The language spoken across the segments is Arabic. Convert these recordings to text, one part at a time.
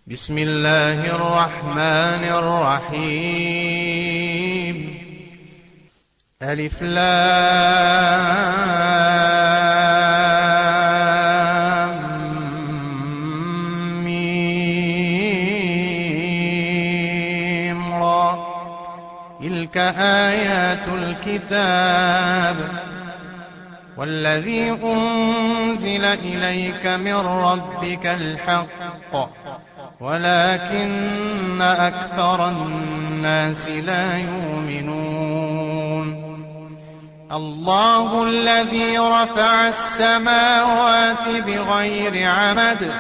بسم الله الرحمن الرحيم. ألف لام ميم را. تلك آيات الكتاب والذي أنزل إليك من ربك الحق ولكن أكثر الناس لا يؤمنون. الله الذي رفع السماوات بغير عمد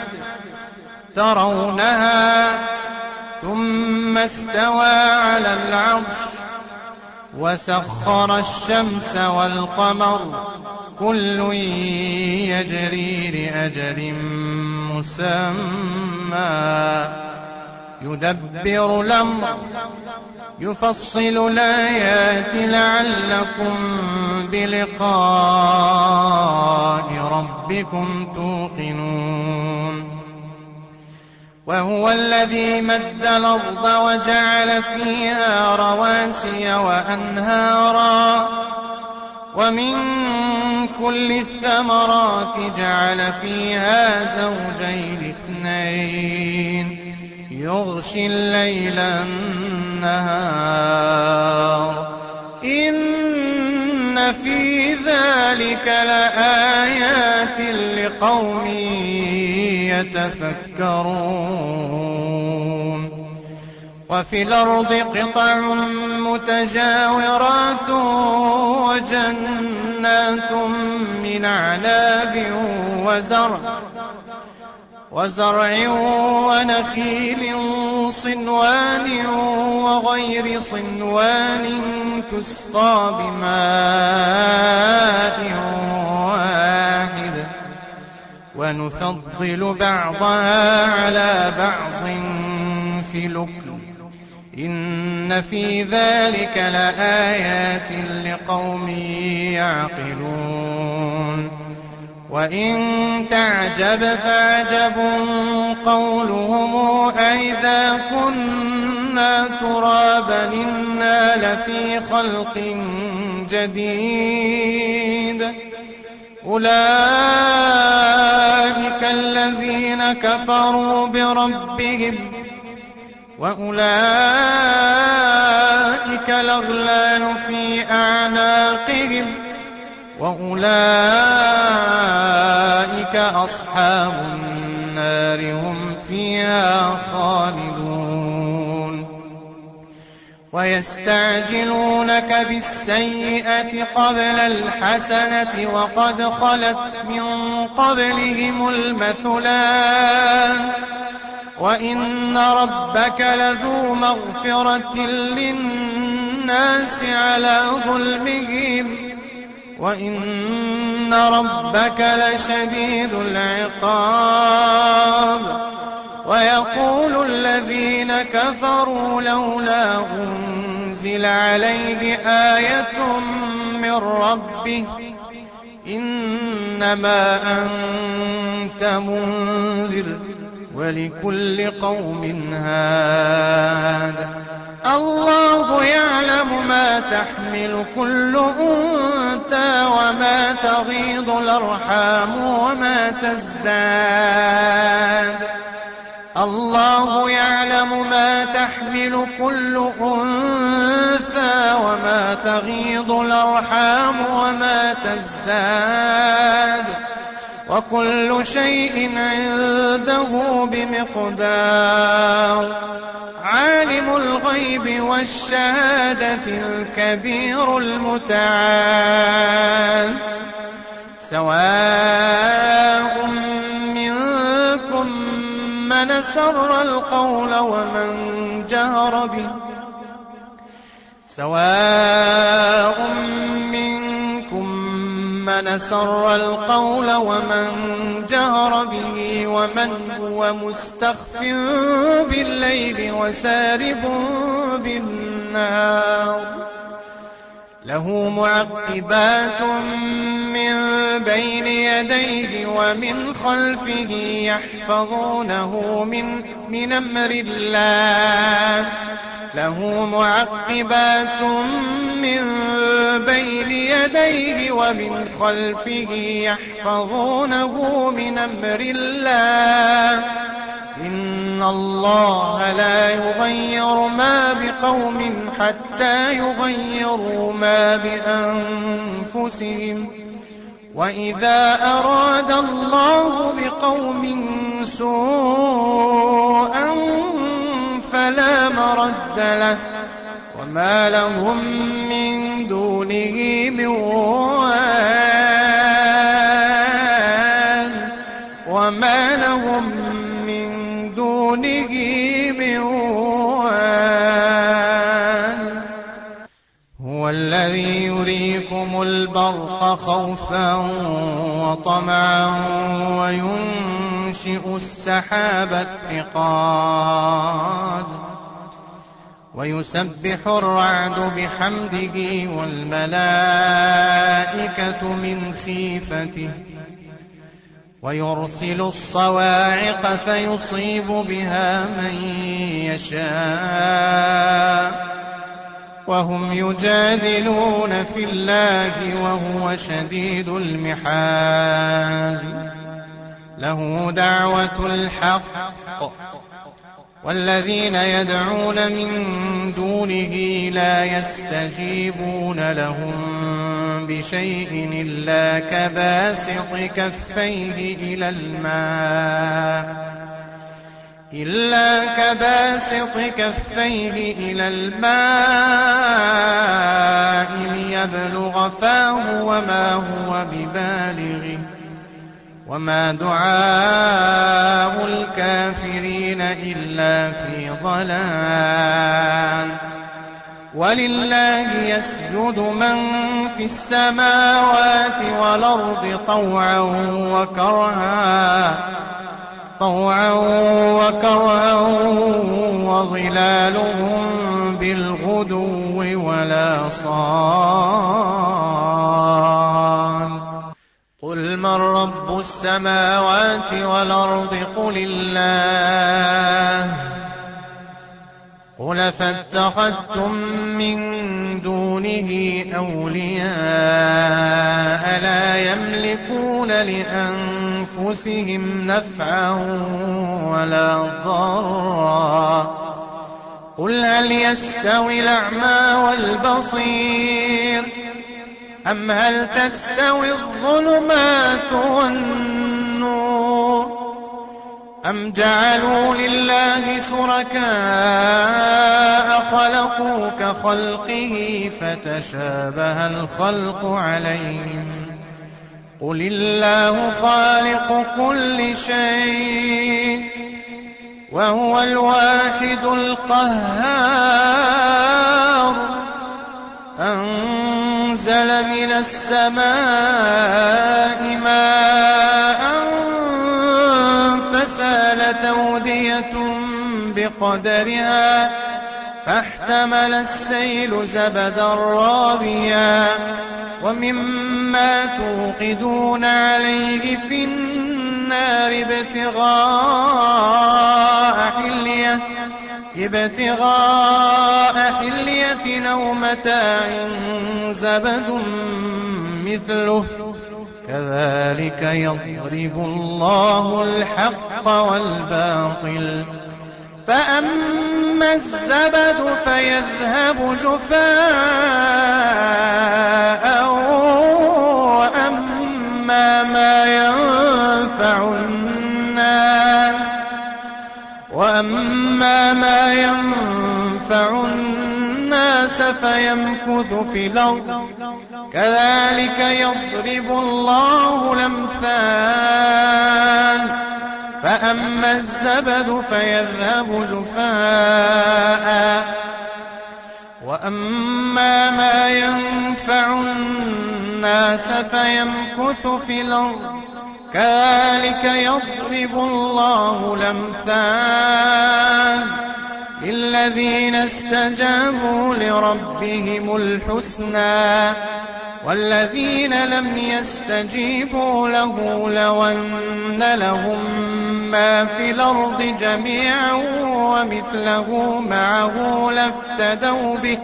ترونها ثم استوى على العرش وسخر الشمس والقمر كل يجري لأجل مسمى يدبر الأمر يفصل الآيات لعلكم بلقاء ربكم توقنون. وهو الذي مد الأرض وجعل فيها رواسي وأنهارا ومن كل الثمرات جعل فيها زوجين اثنين يغشي الليل النهار إن في ذلك لآيات لقوم يتفكرون. وفي الأرض قطع متجاورات وجنات من أعناب وزرع ونخيل صنوان وغير صنوان تسقى بماء واحد ونفضل بعضها على بعض في الأكل إن في ذلك لآيات لقوم يعقلون. وإن تعجب فعجب قولهم أئذا كنا ترابا إنا لفي خلق جديد أولئك الذين كفروا بربهم وأولئك الأغلال في أعناقهم وأولئك أصحاب النار هم فيها خالدون. ويستعجلونك بالسيئة قبل الحسنة وقد خلت من قبلهم المثلان وإن ربك لذو مغفرة للناس على ظلمهم وإن ربك لشديد العقاب. ويقول الذين كفروا لولا أنزل عليه آية من ربه إنما أنت منذر ولكل قوم هاد. الله يعلم ما تحمل كل أنثى وما تغيض الأرحام وما تزداد. الله يعلم ما تحمل كل أنثى وما تغيض الأرحام وما تزداد وكل شيء عنده بمقدار. عالم الغيب والشهادة الكبير المتعال. سواء منكم من سر القول ومن جهر به سواء منكم من سر القول ومن جهر به ومن هو مستخف بالليل وسارب بالنهار له معقبات من بين يديه ومن خلفه يحفظونه من أمر الله له معقبات من بين يديه ومن خلفه يحفظونه من أمر الله إن الله لا يغير ما بقوم حتى يغيروا ما بأنفسهم وإذا أراد الله بقوم سوءا فلا مرد له وما لهم من دونه من وال وما لهم من دونه من وال هو الذي يريكم البرق خوفا وطمعا وينشئ السحاب الثقال ويسبح الرعد بحمده والملائكة من خيفته ويرسل الصواعق فيصيب بها من يشاء وهم يجادلون في الله وهو شديد المحال له دعوة الحق والذين يدعون من دونه لا يستجيبون لهم بشيء إلا كباسط كفيه إلى الماء ليبلغ فاه وما هو ببالغه وما دعاء الكافرين إلا في ضلال ولله يسجد من في السماوات والأرض طوعا وكرها وظلالهم بالغدو ولا صال قل من رب السماوات والأرض قل الله قل فاتخذتم من دونه أولياء لا يملكون لأنفسهم نفعا ولا ضرا قل هل يستوي الأعمى والبصير أم هل تستوي الظلمات والنور أم جعلوا لله شركاء خلقوا كخلقه فتشابه الخلق عليهم قل الله خالق كل شيء وهو الواحد القهار أنزل من السماء ماء فسالت أودية بقدرها فاحتمل السيل زبدا رابيا ومما توقدون عليه في النار ابتغاء حلية أو متاع زبد مثله كذلك يضرب الله الحق والباطل فأما الزبد فيذهب جفاء وأما ما ينفع الناس فيمكث في الأرض كذلك يضرب الله الأمثال فأما الزبد فيذهب جفاء وأما ما ينفع الناس فيمكث في الأرض كذلك يضرب الله الأمثال للذين استجابوا لربهم الحسنى والذين لم يستجيبوا له لو أن لهم ما في الأرض جميعا ومثله معه لافتدوا به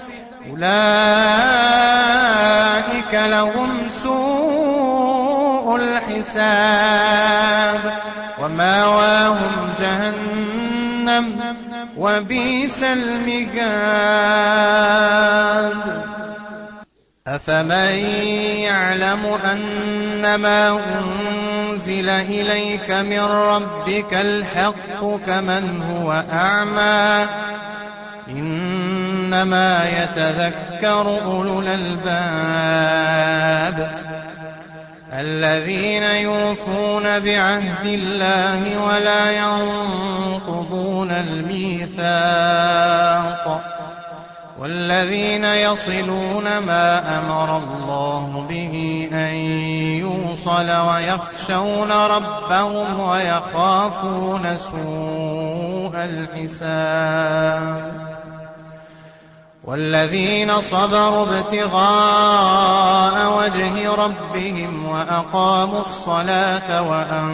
أولئك لهم سوء الحساب ومأواهم جهنم وبئس المهاد. أفمن يعلم أنما أنزل إليك من ربك الحق كمن هو أعمى إنما يتذكر أولو الألباب الذين يوفون بعهد الله ولا ينقضون الميثاق والذين يصلون ما أمر الله به أن يوصل ويخشون ربهم ويخافون سوء الحساب والذين صبروا ابتغاء وجه ربهم وأقاموا الصلاة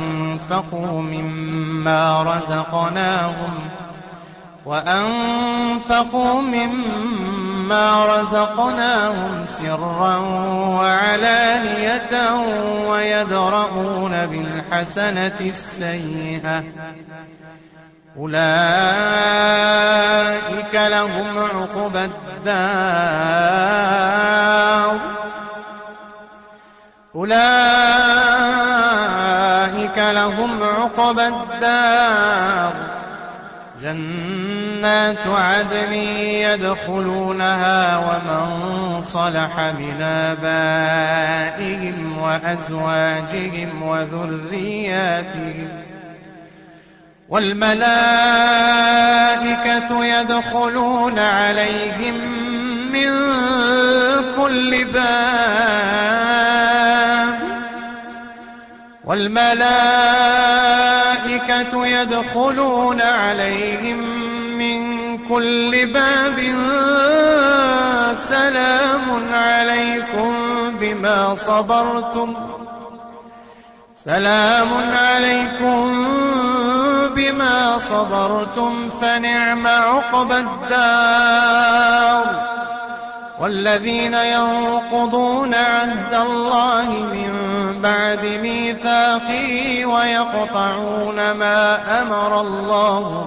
وأنفقوا مما رزقناهم سرا وعلانية ويدرؤون بالحسنة السيئة أولئك لهم عقبى الدار جنات عدن يدخلونها ومن صلح من آبائهم وأزواجهم وذرياتهم والملائكة يدخلون عليهم من كل باب سلام عليكم بما صبرتم فنعم عقبى الدار والذين ينقضون عهد الله من بعد ميثاقه ويقطعون ما أمر الله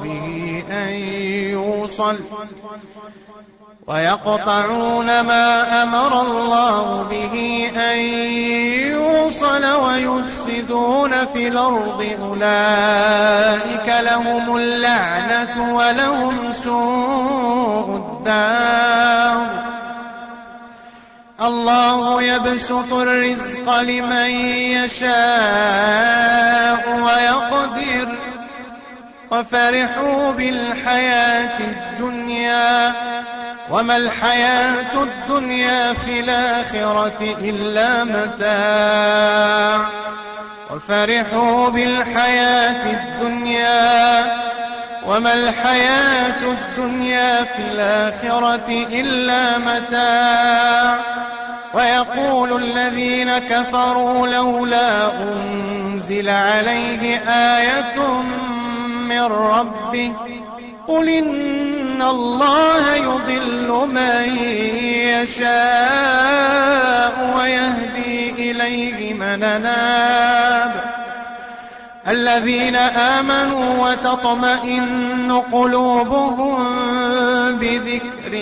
به أن يوصل ويفسدون في الأرض أولئك لهم اللعنة ولهم سوء الدار الله يبسط الرزق لمن يشاء ويقدر وفرحوا بالحياة الدنيا وما الحياة الدنيا في الآخرة إلا متاع ويقول الذين كفروا لولا أنزل عليه آية من ربه قل إن الله يضل من يشاء ويهدي إليه من أناب الذين آمنوا وتطمئن قلوبهم بذكر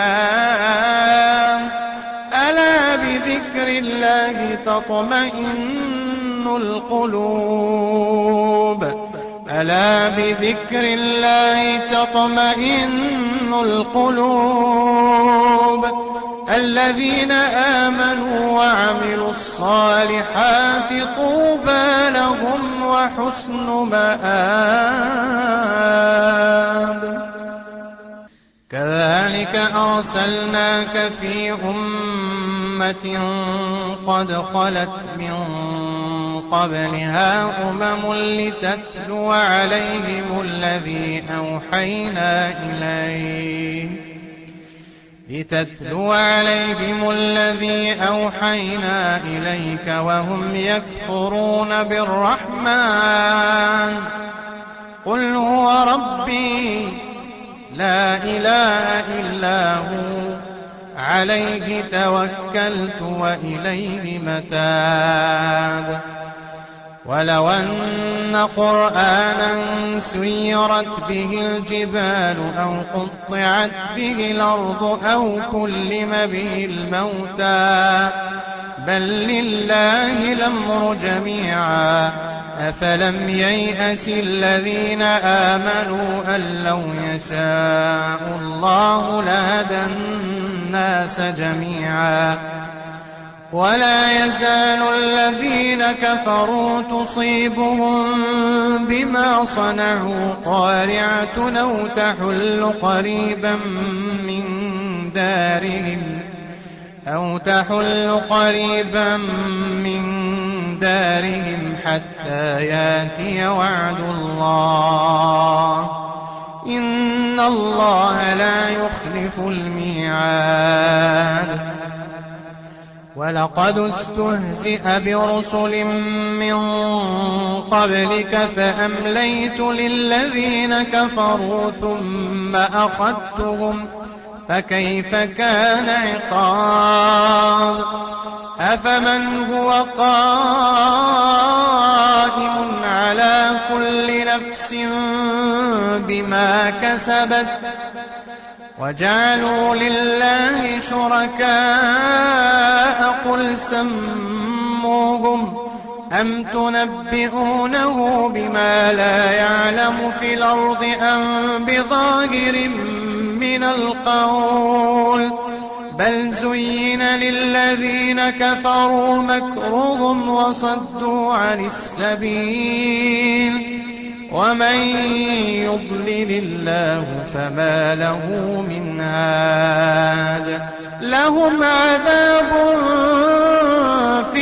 الله ألا بذكر الله تطمئن القلوب الذين آمنوا وعملوا الصالحات طوبى لهم وحسن مآب. كذلك أرسلناك في أمة قد خلت من قبلها لتتلو عليهم الذي أوحينا إليك وهم يكفرون بالرحمن قل هو ربي لا إله إلا هو عليه توكلت وإليه متاب. ولو أن قرآنا سيرت به الجبال أو قطعت به الأرض أو كلم به الموتى بل لله الأمر جميعا أفلم ييأس الذين آمنوا أن لو يشاء الله لهدى الناس جميعا ولا يزال الذين كفروا تصيبهم بما صنعوا قارعة أو تحل قريبا من دارهم حتى ياتي وعد الله إن الله لا يخلف الميعاد. ولقد استهزئ برسل من قبلك فأمليت للذين كفروا ثم أخذتهم فكيف كان عقاب. أفمن هو قائم على كل نفس بما كسبت وجعلوا لله شركاء قل سموهم أم تنبئونه بما لا يعلم في الأرض أم بظاهر من القول بل زين للذين كفروا مكرهم وصدوا عن السبيل ومن يضلل الله فما له من هاد. لهم عذاب في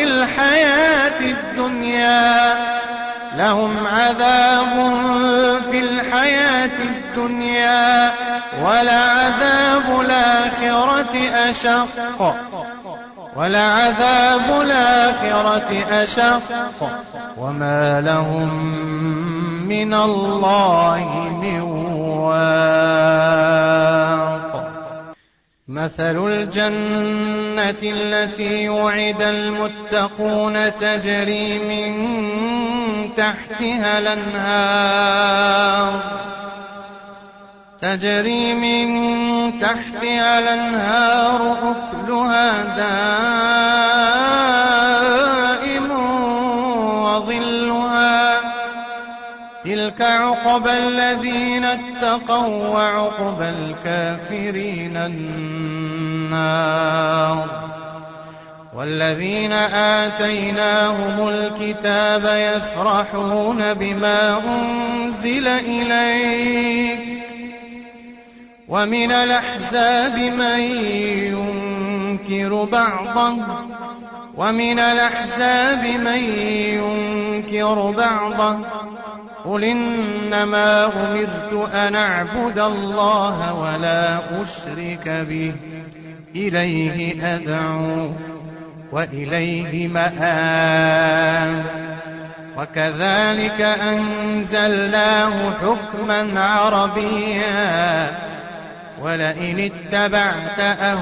الحياة الدنيا ولعذاب الآخرة أشق وما لهم من الله من واق. مثل الجنة التي وعد المتقون تجري من تحتها الأنهار أكلها دائم وظلها تلك عقبى الذين اتقوا وعقبى الكافرين النار. والذين آتيناهم الكتاب يفرحون بما أنزل إليك ومن الأحزاب من ينكر بعضه قل إنما أمرت أن أعبد الله ولا أشرك به إليه أدعو وإليه مآب. وكذلك أنزلناه حكما عربيا ولئن اتبعت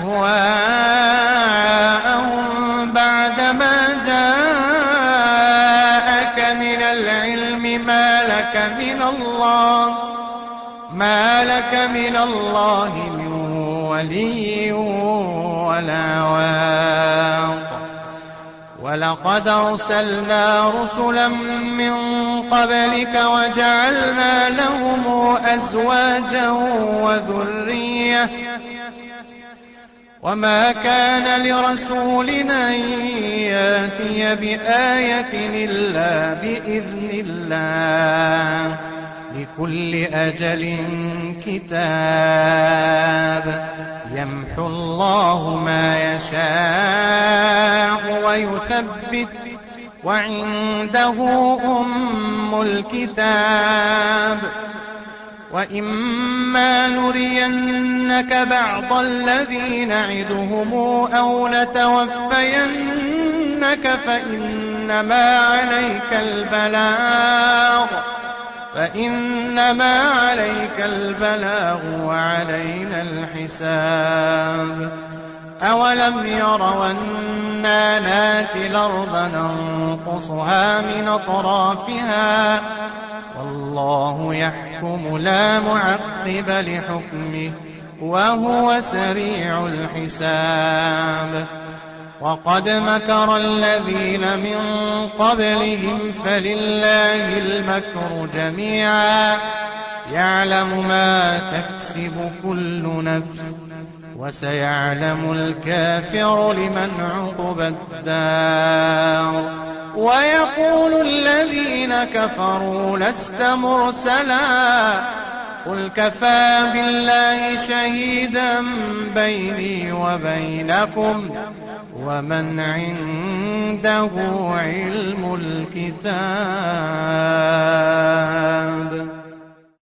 أهواءهم بعدما جاءك من العلم ما لك من الله من ولي ولا واق. ولقد أرسلنا رسلا من قبلك وجعلنا لهم أزواجا وذرية وما كان لرسول أن يأتي بآية إلا بإذن الله لكل أجل كتاب يمحو الله ما يشاء ويثبت وعنده أم الكتاب. وإما نرينك بعض الذي نعدهم أو نتوفينك فإنما عليك البلاغ وعلينا الحساب. أولم يروا أنا ناتي الأرض ننقصها من أطرافها والله يحكم لا معقب لحكمه وهو سريع الحساب. وقد مكر الذين من قبلهم فلله المكر جميعا يعلم ما تكسب كل نفس وسيعلم الكافر لمن عقبى الدار. ويقول الذين كفروا لست مرسلا قل كفى بالله شهيدا بيني وبينكم ومن عنده علم الكتاب.